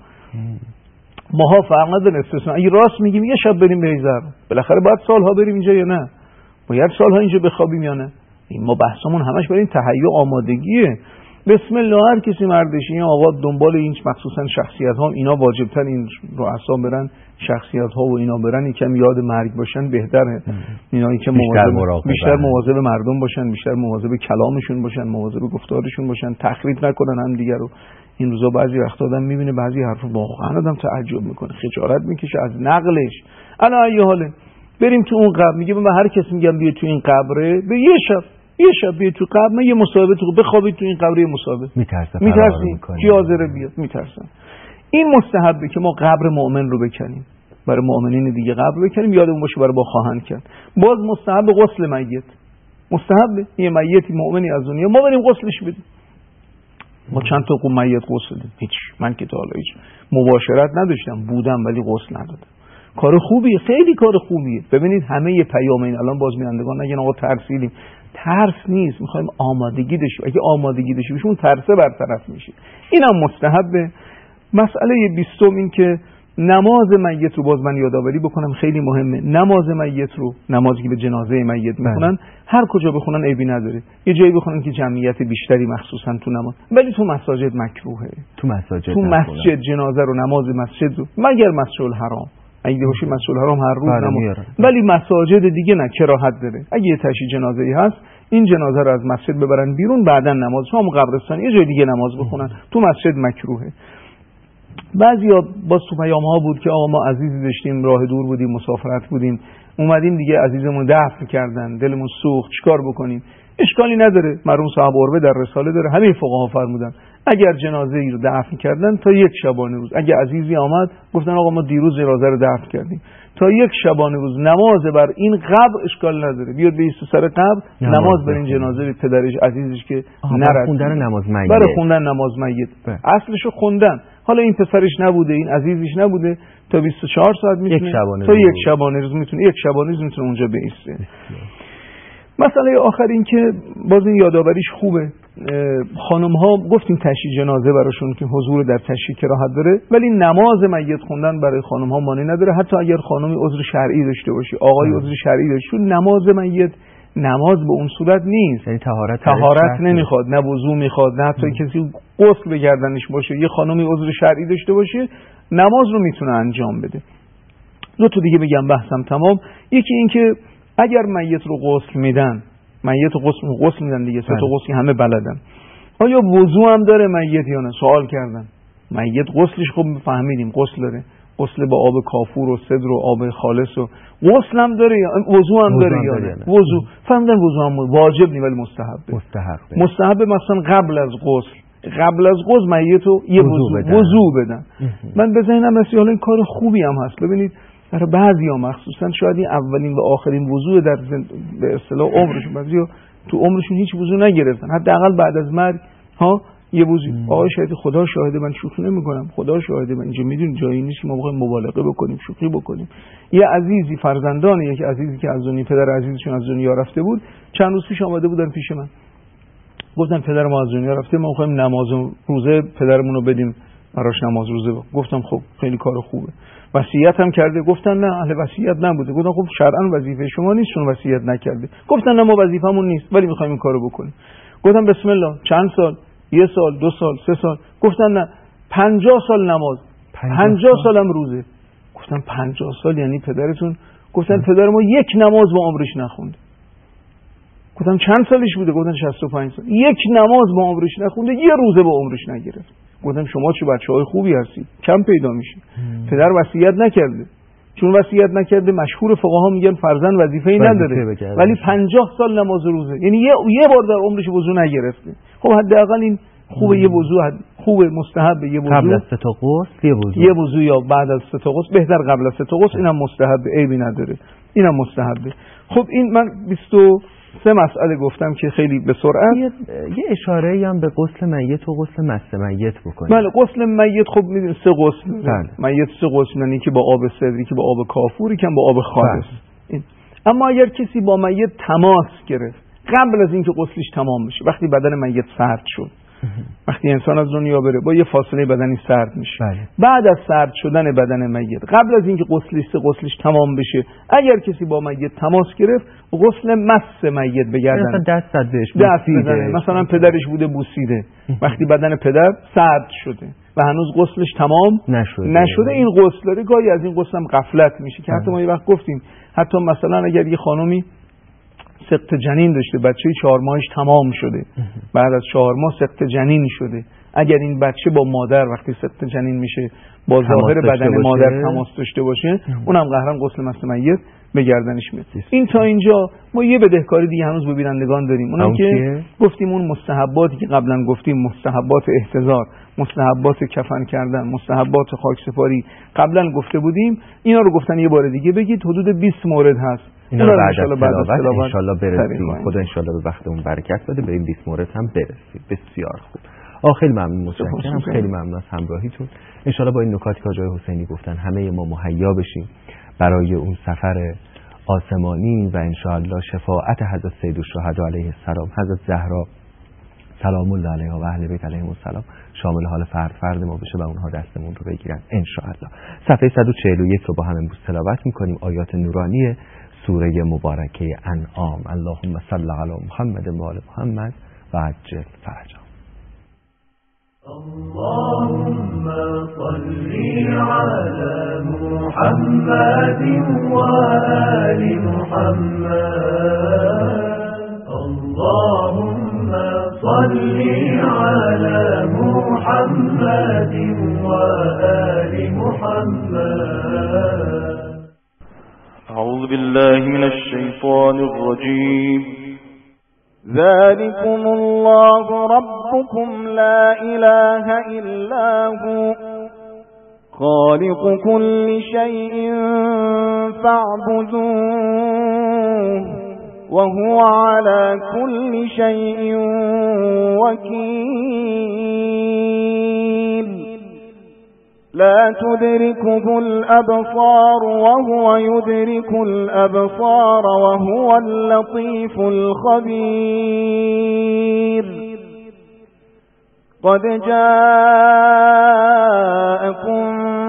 ماها فرق نداره استثنا. اگه راست میگیم یه شب بریم به زهرا، بالاخره باید سالها بریم اینجا یا نه؟ باید سالها اینجا بخوابیم یا نه؟ این ما بحثمون همش برای این تهیع آمادگیه. بسم الله هر کسی مردش این آقا دنبال این مخصوصا شخصیت ها، اینا واجبتر این رؤسا برن، شخصیت ها و اینا برن یکم یاد مرگ باشن بهتره. اینا که مواظب بیشتر مواظب مردم باشن، بیشتر مواظب کلامشون باشن، مواظب گفتارشون باشن، تخریب نکنن هم دیگه رو. این روزا بعضی وقت آدم میبینه بعضی حرفا واقعا آدم تعجب میکنه، خجالت میکشه از نقلش. الان ایه حاله بریم تو اون قبر، میگه من هر کس میگم بیا تو این قبره، به یه شب یه شب بیا تو قبر، من یه مصاحبه تو بخوابید تو این قبر، یه مصاحبه میترسه میترسی کی حاضره بیاد، میترسن. این مستحبه که ما قبر مؤمن رو بکنیم، برای مؤمنین دیگه قبر بکنیم، یادمون باشه برای با خواهند کرد. باز مستحب غسل میت، مستحب یه میتی مؤمنی از دنیا ما بریم غسلش بدیم. ما چند تا قوم میت غسل دادیم، هیچ من که تا حالا هیچ مباشرت نداشتم، بودم ولی غسل ندادم. کار خوبیه، خیلی کار خوبیه. ببینید همه ی پیام این الان باز میاندگان نگن آقا ترسیلیم، ترس نیست، میخوایم آمادگی داشته. اگه آمادگی داشته باشیم اون ترسه برطرف میشه. اینم مستحبه. مسئله بیستم این که نماز میت رو باز من یادآوری بکنم خیلی مهمه. نماز میت رو، نمازی که به جنازه میت میخونن، هر کجا بخونن عیبی نداره. یه جایی بخونن که جمعیت بیشتری مخصوصا تو نماز، ولی تو مساجد مکروهه. تو مساجد تو مسجد جنازه رو، نماز مسجد رو، مگر مسجد الحرام اگه باشه، مسجد الحرام هر روز نماز، ولی مساجد دیگه نه، کراهت داره. اگه یه تشییع جنازه‌ای هست، این جنازه رو از مسجد ببرن بیرون، بعدن نماز هم قبرستان یه جای دیگه نماز بخونن. تو مسجد مکروهه. بعضیا باز تو پیام ها بود که آقا ما عزیزی داشتیم، راه دور بودیم، مسافرت بودیم، اومدیم دیگه عزیزمون دفن کردن، دلمون سوخت، چیکار بکنیم؟ اشکالی نداره. مرحوم صاحب عربه در رساله داره، همه فقها فرمودن اگر جنازه ای رو دفن کردن تا یک شبانه روز، اگه عزیزی آمد گفتن آقا ما دیروز جنازه رو دفن کردیم، تا یک شبانه روز نماز بر این قبر اشکال نداره، بیاد به سر قبر نماز, نماز بر این جنازه به پدرش عزیزش که نرسید، خوندن نماز میت، برای خوندن نماز میت، اصلشو خوندن. حالا این پسرش نبوده، این عزیزش نبوده، تا بیست و چهار ساعت میتونه، تا یک شبانه روز میتونه، یک شبانه روز میتونه اونجا بیسته. مسئله آخر این که باز این یادآوریش خوبه، خانم ها گفتیم تشییع جنازه براشون که حضور در تشییع کراهت داره، ولی نماز میت خوندن برای خانم ها مانع نداره، حتی اگر خانمی عذر شرعی داشته باشه، آقای عذر شرعی داشته، نماز میت نماز به اون صورت نیست، یعنی طهارت طهارت نمیخواد، نه وضو میخواد، نه حتی کسی غسل به گردنش باشه، یه خانمی عذر شرعی داشته باشه نماز رو میتونه انجام بده. دو تا دیگه بگم بحثم تمام. یکی این که اگر میت رو غسل میدن، میت رو غسل غسل میدن دیگه، سه تا غسل همه بلدن، آیا وضو هم داره میت یا نه؟ سوال کردن. میت غسلش خب فهمیدیم غسل داره، غسل با آب کافور و سدر و آب خالص و غسل هم داره یا وضو هم داره یا نه؟ وضو فهمیدن، وضو هم واجب نیست ولی مستحبه. مستحبه مستحبه مثلا قبل از غسل، قبل از غسل میت رو یه وضو بدن, وضو بدن. من به ذهنم رسید حالا این کار خوبی هم هست. ببینید برای بعضیا مخصوصا شاید این اولین و آخرین وضو در زند... به اصطلاح عمرشون، بعضیا تو عمرشون هیچ وضو نگرفتن، حداقل بعد از مرگ ها یه وضو. آقای شاهد، خدا شاهده من شوخی نمی‌کنم، خدا شاهده من اینجا میدونید جایی نیست که ما بخوایم مبالغه بکنیم، شوخی بکنیم. یه عزیزی، فرزندان یک عزیزی که از دنیا، پدر عزیزشون از دنیا رفته بود، چند روز پیش آمده بودن پیش من، گفتن پدر ما از دنیا رفته، ما می‌خوایم نماز و روزه پدرمون رو بدیم براش نماز روزه. گفتم خب خیلی کار خوبه. وصیت هم کرده؟ گفتن نه، اهل وصیت نبوده. گفتم خب شرعاً وظیفه شما نیست چون وصیت نکرده. گفتن نه، ما وظیفمون نیست ولی می‌خوایم این کارو بکنیم. گفتم بسم الله. چند سال؟ یه سال، دو سال، سه سال. گفتن نه، پنجاه سال نماز، پنجاه سالم روزه. گفتم پنجاه سال یعنی پدرتون؟ گفتن پدر ما یک نماز با عمرش نخونده. گفتم چند سالش بوده؟ گفتن شصت و پنج سال. یک نماز با عمرش نخونده، یه روزه با عمرش نگرفت. گفتم شما چه بچه‌های خوبی هستید، کم پیدا میشه. پدر وصیت نکرده، چون وصیت نکرده مشهور فقها میگن فرزند وظیفه‌ای نداره، ولی پنجاه سال نماز روزه، یعنی یه یه بار در عمرش وضو نگرفته. خب حداقل این خوبه، یه وضو خوبه، مستحبه. یه وضو قبل از سه تا غسل، یه وضو یه وضو یا بعد از سه تا غسل، بهتر قبل از سه تا غسل، اینم مستحبه، عیبی نداره، اینم مستحبه. خب این من بیست و سه مسئله گفتم که خیلی به سرعت. یه, یه اشاره‌ای هم به غسل میت و غسل مس میت بکنید. بله، غسل میت خب میدونید سه غسل. بله. میت سه غسل، یعنی که با آب سدری، که با آب کافوری، که با آب خالص. این. اما اگر کسی با میت تماس گرفت قبل از اینکه غسلش تمام بشه، وقتی بدن میت سرد شد، وقتی انسان از دنیا بره با یه فاصله بدنی سرد میشه، بله. بعد از سرد شدن بدن میت، قبل از اینکه غسلش غسلش تمام بشه، اگر کسی با میت تماس گرفت، غسل مس میت بگردن، مثلا دست زد بهش، دست بزنه، مثلا پدرش بوده بوسیده، وقتی بدن پدر سرد شده و هنوز غسلش تمام نشده, نشده این غسل داره. گاهی از این غسل هم غفلت میشه که حتی ما یه وقت گفتیم، حتی مثلا اگر یه خانومی سقط جنین داشته، بچه چهار ماهش تمام شده، بعد از چهار ماه سقط جنین شده، اگر این بچه با مادر وقتی سقط جنین میشه با ظاهر بدن مادر تماس داشته باشه، اونم قهرن غسل مس میت به گردنش میاد. این تا اینجا ما یه بدهکاری دیگه هنوز به بینندگان داریم، اونم که گفتیم اون مستحباتی که قبلا گفتیم، مستحبات احتضار، مستحبات کفن کردن، مستحبات خاکسپاری، قبلا گفته بودیم، اینا رو گفتن یه بار دیگه بگید. حدود بیست مورد هست، اینا رو بعد از تلاوت انشالله برسیم. خدا انشالله به وقتمون برکت بده، به این بیست مورد هم برسیم. بسیار خوب. آه خیلی ممنون، متشکرم، خیلی ممنون از همراهیتون. انشالله با این نکاتی که آقای حسینی گفتن همه ما مهیا بشیم برای اون سفر آسمانی و انشالله شفاعت حضرت سید الشهدا علیه السلام، حضرت زهرا سلام الله علیها و اهل بیت علیهم السلام شامل حال فرد فرد ما بشه و اونها دستمون رو بگیرن ان شاء الله. صفحه صد و چهل و یک رو با هم امروز تلاوت میکنیم، آیات نورانی سوره مبارکه انعام. اللهم صل علی محمد و آل محمد و عجل فرجهم. اللهم صل على محمد وآل محمد. اللهم صل على محمد وآل محمد. أعوذ بالله من الشيطان الرجيم. ذلكم الله ربكم لا إله إلا هو خالق كل شيء فاعبدوه وهو على كل شيء وكيل. لا تدركه الأبصار وهو يدرك الأبصار وهو اللطيف الخبير. قد جاءكم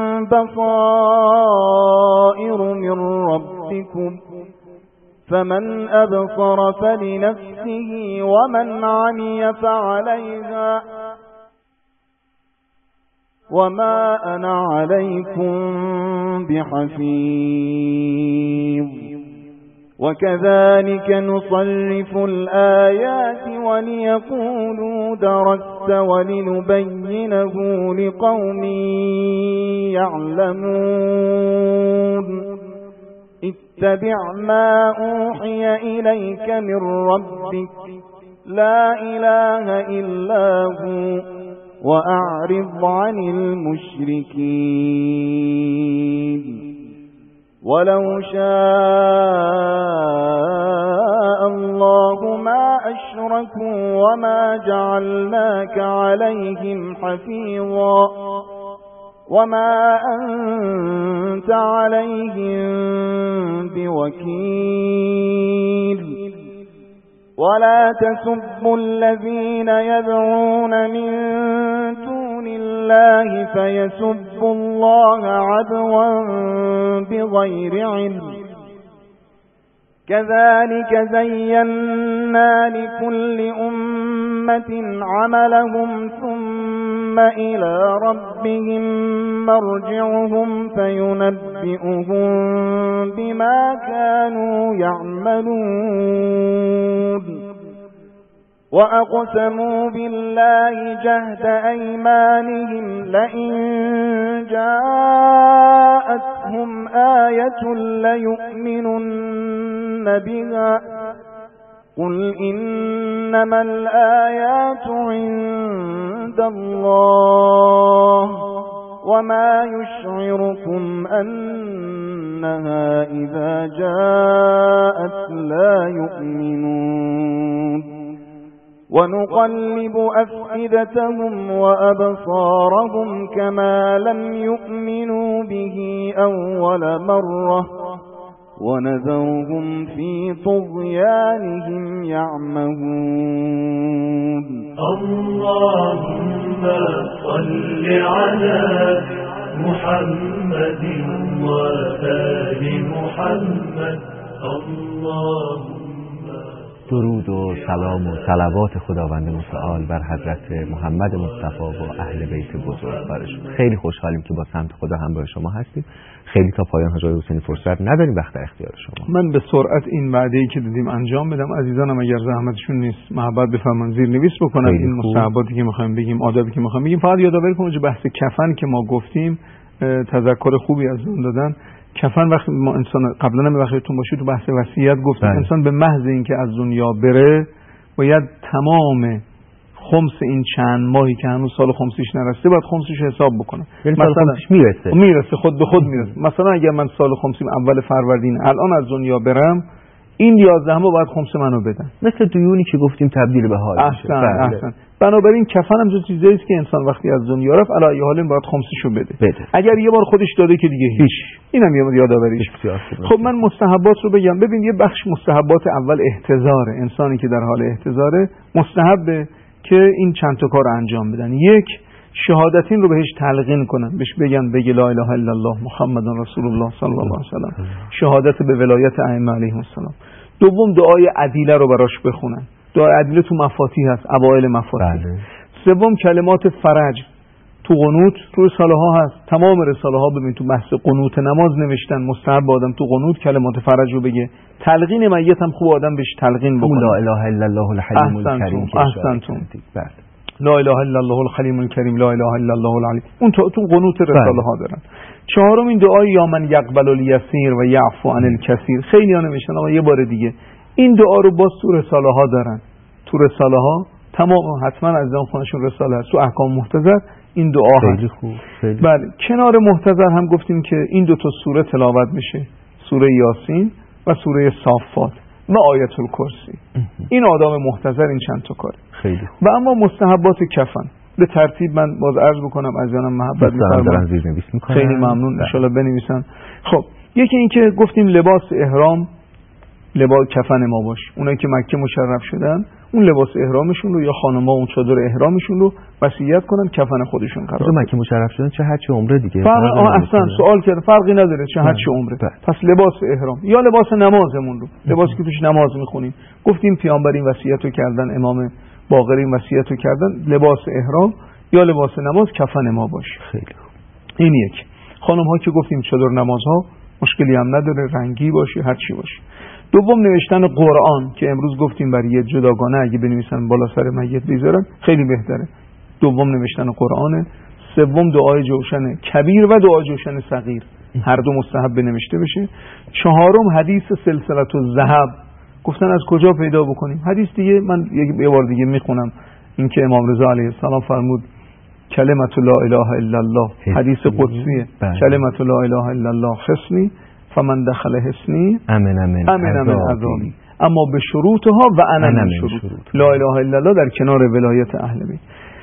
بصائر من ربكم فمن أبصر فلنفسه ومن عمي فعليها وما أنا عليكم بحفيظ. وكذلك نصرف الآيات وليقولوا درست ولنبينه لقوم يعلمون. اتبع ما أوحي إليك من ربك لا إله إلا هو وأعرض عن المشركين. ولو شاء الله ما أشركوا وما جعلناك عليهم حفيظا وما أنت عليهم بوكيل. ولا تسبوا الذين يدعون من دون الله فيسبوا الله عدوا بغير علم. كذلك زينا لكل أمة عملهم ثم إلى ربهم مرجعهم فينبئهم بما كانوا يعملون. وأقسموا بالله جهد أيمانهم لئن جاءتهم آية ليؤمنن بها قل إنما الآيات عند الله وما يشعركم أنها إذا جاءت لا يؤمنون. ونقلب أفئدتهم وأبصارهم كما لم يؤمنوا به أول مرة ونذرهم في طغيانهم يعمهون. اللهم صل على محمد وآل محمد. اللهم درود و سلام و صلوات خداوند متعال بر حضرت محمد مصطفی و اهل بیت بزرگوارشون. خیلی خوشحالیم که با سمت خدا همراه شما هستیم. خیلی تا پایان حاج حسینی فرصت نداریم، وقت اختیار شما. من به سرعت این وعده‌ای که دادیم انجام بدم. عزیزانم اگر زحمتشون نیست محبت بفرمایید زیر نویس بکنن این مصاحباتی که می‌خوایم بگیم، آدابی که می‌خوایم بگیم. فقط یادآوری کنم که بحث کفن که ما گفتیم تذکر خوبی از اون دادن. کفن وقتی ما انسان قبلا هم وقتتون باشه تو بحث وصیت گفتم انسان به محض اینکه از دنیا بره باید تمام خمس این چند ماهی که هنوز سال خمسیش نرسیده باید خمسیش حساب بکنه. مثلا خمسیش میرسه میرسه خود به خود میرسه. مثلا اگر من سال خمسیم اول فروردین الان از دنیا برم این یازدهم باید خمس منو بدن، مثل دیونی که گفتیم تبدیل به حال میشه. احسن. بنابراین کفن هم جز چیزایی است که انسان وقتی از دنیا رفت علی حال باید خمسشو بده. بده. اگر یه بار خودش داده که دیگه هیچ. اینم یه یادآوریش. خب من مستحبات رو بگم. ببین یه بخش مستحبات اول احتضاره. انسانی که در حال احتضاره مستحبه که این چند تا کار انجام بدن. یک، شهادتین رو بهش تلقین کنن، بهش بگن بگی لا اله الا الله محمد رسول الله صلی الله علیه و سلم، شهادت به ولایت ائمه علیهم السلام. دوم، دعای عدیله رو براش بخونن. دعای عدیله تو مفاتیح هست، اوایل مفاتیح. بله. سوم، کلمات فرج تو قنوت تو رساله ها هست، تمام رساله ها ببین تو بحث قنوت نماز نوشتن، مستحب آدم تو قنوت کلمات فرج رو بگه. تلقین میت هم خوب آدم بهش تلقین بکنه. لا اله الا الله الحلیم الکریم. احسنتون. بله. لا اله الا الله الحلیم الکریم، لا اله الا الله العلی. اون تو تو قنوت رساله ها دارن. چهارم این دعای یا من یقبل الیسیر و یعفو عن الکثیر. خیلی ها نوشتن اما یه بار دیگه این دعا رو باز تو رساله ها دارن. تو رساله ها تمام حتما از اون خونشون رساله هست. تو احکام محتضر این دعا خیلی خوب. خیلی. بله. کنار محتضر هم گفتیم که این دو تا سوره تلاوت میشه، سوره یاسین و سوره صافات و آیت الکرسی. این آداب محتضر این چند تا کاره. خیلی خوب. و اما مستحبات کفن به ترتیب من باز عرض بکنم، از جانم محبت می‌فرمایید. خیلی ممنون، ان شاءالله بنویسن. خب یکی این که گفتیم لباس احرام لباس کفن ما باشه. اونایی که مکه مشرف شدن اون لباس احرامشون رو یا خانم‌ها اون چادر احرامشون رو وصیت کنن کفن خودشون قرار بدن. مکه مشرف شدن چه حج چه عمره دیگه. فرق اصلا سوال کرد فرقی نداره چه حج چه عمره. پس لباس احرام یا لباس نمازمون رو، لباسی که توش نماز میخونیم. گفتیم پیامبر این وصیتو کردن، امام باقر این وصیتو کردن، لباس احرام یا لباس نماز کفن ما باشه. خیلی این یک. خانم‌ها که گفتیم چادر نمازها مشکلی هم نداره، رنگی باشه هر چی باشه. دوم نوشتن قرآن که امروز گفتیم برای یه جداگانه اگه بنویسن بالا سر میت بذارن خیلی بهتره. دوم نوشتن قرآن. سوم دعای جوشن کبیر و دعای جوشن صغیر، هر دو مستحب نوشته بشه. چهارم حدیث سلسلة الذهب، گفتن از کجا پیدا بکنیم. حدیث دیگه من یه بار دیگه میخونم، این که امام رضا علیه السلام فرمود کلمت لا اله الا الله، حدیث قدسیه. کلمت لا اله الا الله حسنی فمن دخل حسنی امن امن امن امن عذابی، اما به شروطها و انا من شروط. لا اله الا الله در کنار ولایت اهل بیت.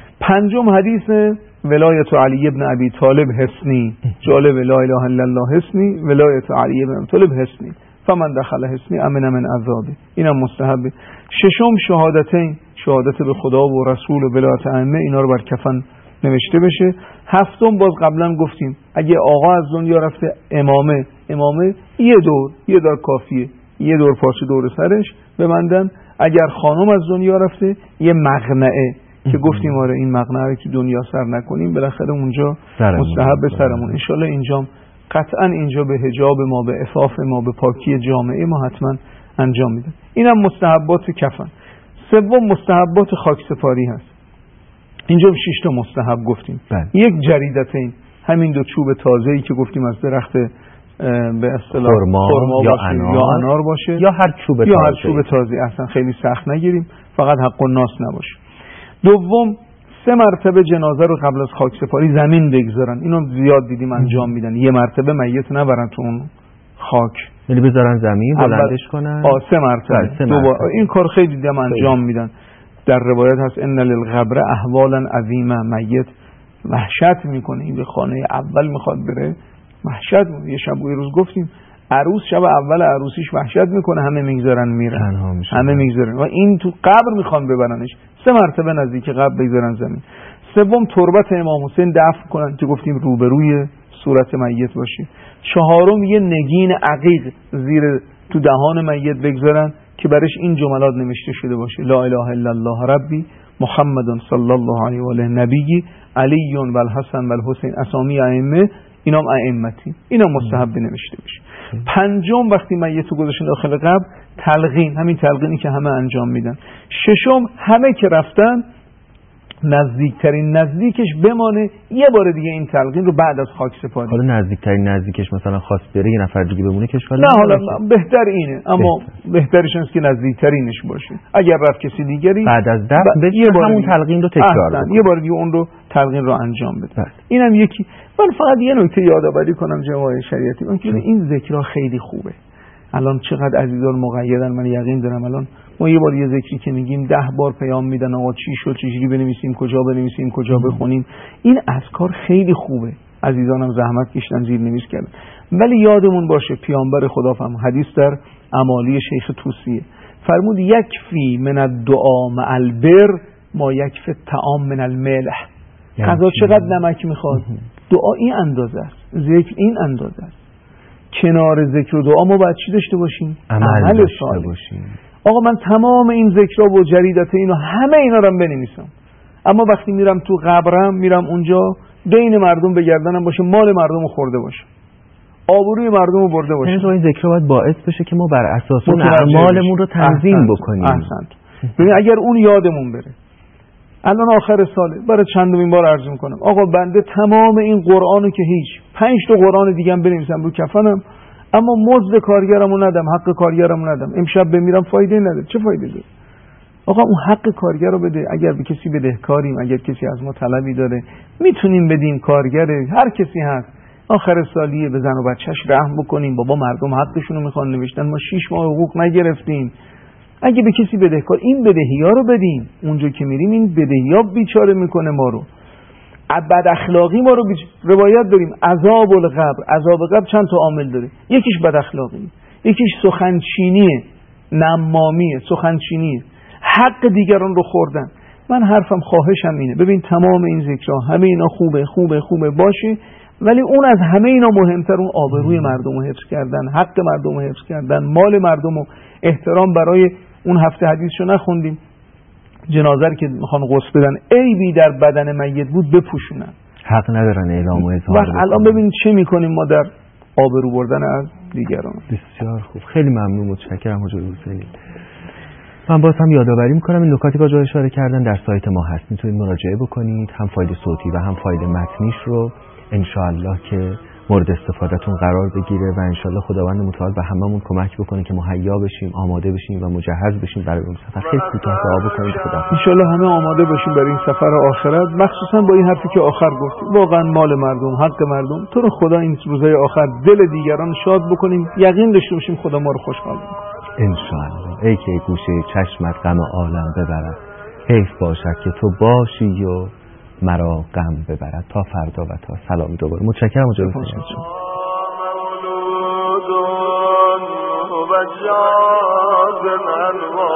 پنجم حدیث ولایت علی ابن ابی طالب حسنی، جالب، لا اله الا الله حسنی ولایت علی ابن ابی طالب حسنی فمن دخل حسنی امن امن عذابی، اینم مستحبه. ششم شهادتین، شهادت به خدا و رسول و ولایت ائمه، اینا رو بر کفن نوشته بشه. هفتم باز قبلا گفتیم اگه آقا از دنیا رفته امامه امامه یه دور یه دور کافیه، یه دور پارچه دور سرش ببندن. اگر خانم از دنیا رفته یه مقنعه که گفتیم آره این مقنعه رو که دنیا سر نکنیم بالاخره اونجا مستحب سرمون. انشالله اینجا قطعا اینجا به حجاب ما، به عفاف ما، به پاکی جامعه ما حتما انجام میدن. اینم مستحبات کفن. سوم مستحبات خاکسپاری هست. اینجا شش تا مستحب گفتیم. بله. یک جریدتین، همین دو چوب تازه‌ای که گفتیم از درخت به اصطلاح خرما یا انار یا انار باشه یا هر چوب یا هر چوب تازه، اصلا خیلی سخت نگیریم، فقط حق الناس نباشه. دوم سه مرتبه جنازه رو قبل از خاکسپاری زمین بگذارن. اینو زیاد دیدیم انجام میدن، یه مرتبه میت نبرن تو اون خاک، یعنی بذارن زمین بلندش کنن. آ سه مرتبه, سه مرتبه. این کار خیلی دیدم انجام میدن. در روایت هست ان للقبر احوالا عظیمه، میت وحشت میکنه، این به خانه اول میخواد بره وحشت میکنه. یه شب یه روز گفتیم عروس شب اول عروسیش وحشت میکنه، همه میگذارن میرن، همه میگذارن و این تو قبر میخوان ببرنش. سه مرتبه نزدیک قبر بگذارن زمین. سوم تربت امام حسین دفن کنن که گفتیم روبروی صورت میت باشه. چهارم یه نگین عقیق زیر تو دهان میت بگذارن که برش این جملات نوشته شده باشه لا اله الا الله ربی محمد صلی الله علیه و آله نبی علی و الحسن و الحسین اسامی ائمه، اینام ائمتی، اینام مستحب نوشته بشه. پنجم وقتی میت گذاشتن داخل قبر تلقین، همین تلقینی که همه انجام میدن. ششم همه که رفتن نزدیکترین نزدیکش بمانه یه بار دیگه این تلقین رو بعد از خاک سپاری. حالا نزدیکترین نزدیکش مثلا خواست بره یه نفر دیگه بمونه کشور نه، حالا بهتر اینه، اما بهتر. بهترش اینه که نزدیکترینش باشه. اگر رفت کسی دیگری بعد از دفن ب... یه بار همون تلقین رو تکرار کنه، یه بار دیگه اون رو تلقین رو انجام بده. اینم یکی. من فقط یه نکته یادآوری کنم جماعت شریعتی، من که این ذکرها خیلی خوبه. الان چقدر عزیزان مقیدن، من یقین دارم الان ما یه بار یه ذکری که میگیم ده بار پیام میدن آقا چی شد، چجوری بنویسیم، کجا بنویسیم، کجا بخونیم. این اذکار خیلی خوبه، عزیزانم زحمت کشیدن زیر نویس کردن. ولی یادمون باشه پیامبر خدا فرمود، حدیث در امالی شیخ توسیه فرمود یکفی من الدعاء مع البر ما یکفی الطعام من الملح. غذا چقدر نمک میخواد؟ دعا این اندازه است، ذکر این اندازه است. کنار ذکر و دعا ما باید چی داشته باشیم؟ عمل داشته باشیم. آقا من تمام این ذکرها و جریدت اینو همه اینا رو بنویسم، اما وقتی میرم تو قبرم، میرم اونجا بین مردم بگردنم باشه، مال مردم رو خورده باشه، آبروی مردم رو برده باشه. یعنی این ذکر باید باعث بشه که ما بر اساس اون اعمالمون رو تنظیم احسنت. بکنیم. احسنت. ببین اگر اون یادمون بره، الان آخر ساله برای چندمین بار عرض میکنم آقا بنده تمام این قرآنو که هیچ پنج تا قرآن دیگه هم بنویسم رو کفنم، اما مزد کارگرمو ندم، حق کارگرمو ندم، امشب بمیرم فایده نداره. چه فایده داره؟ آقا اون حق کارگر رو بده. اگر به کسی بدهکاریم، اگر کسی از ما طلبی داره، میتونیم بدیم. کارگره، هر کسی هست، آخر سالیه، به زن و بچه‌ش رحم بکنیم. بابا مردم حقشون رو میخوان، نوشتن ما شش ماه حقوق نگرفتیم. اگه به کسی بدهکار، این بدهی‌ها رو بدیم. اونجا که میریم این بدهی‌ها بیچاره میکنه ما رو. بد اخلاقی ما رو بیچ... روایت داریم عذاب القبر. عذاب قبر چند تا عامل داره. یکیش بد اخلاقی، یکیش سخنچینیه، نمامیه، سخنچینیه، حق دیگران رو خوردن. من حرفم خواهشم اینه، ببین تمام این ذکرها همه اینا خوبه خوبه خوبه باشه، ولی اون از همه اینا مهمتر اون آبروی مردم رو حفظ کردن، حق مردم رو حفظ کردن، مال مردم رو احترام. برای اون هفته حدیثشو نخوندیم، جنازه رو که میخوان غسل بدن عیبی در بدن میت بود بپوشونن، حق ندارن اعلام و اظهار. و الان ببین چه میکنیم ما در آبرو بردن از دیگران. بسیار خوب، خیلی ممنون، متشکرم حاج حسینی. من باز هم یادآوری میکنم این نکاتی که جا اشاره کردن در سایت ما هست، میتونید مراجعه بکنید، هم فایل صوتی و هم فایل متنیش رو انشاءالله که مورد استفادهتون قرار بگیره و انشاءالله خداوند متعال به هممون کمک بکنه که مهیا بشیم، آماده بشیم و مجهز بشیم برای اون سفر. خیلی کوتاه دعا بکنید خدا. انشاءالله همه آماده باشیم برای این سفر آخرت، مخصوصا با این حرفی که آخر گفتی، واقعا مال مردم، حق مردم. تو رو خدا این روزهای آخر دل دیگران شاد بکنیم، یقین داشته باشیم خدا ما رو خوشحال می‌کنه انشاءالله. ای که گوشه چشمت غم عالم ببرد، حیف باشد که تو باشی و مرا غم ببرد. تا فردا و تا سلامی دوباره. متشکرم. مجاز باشید. و جاز من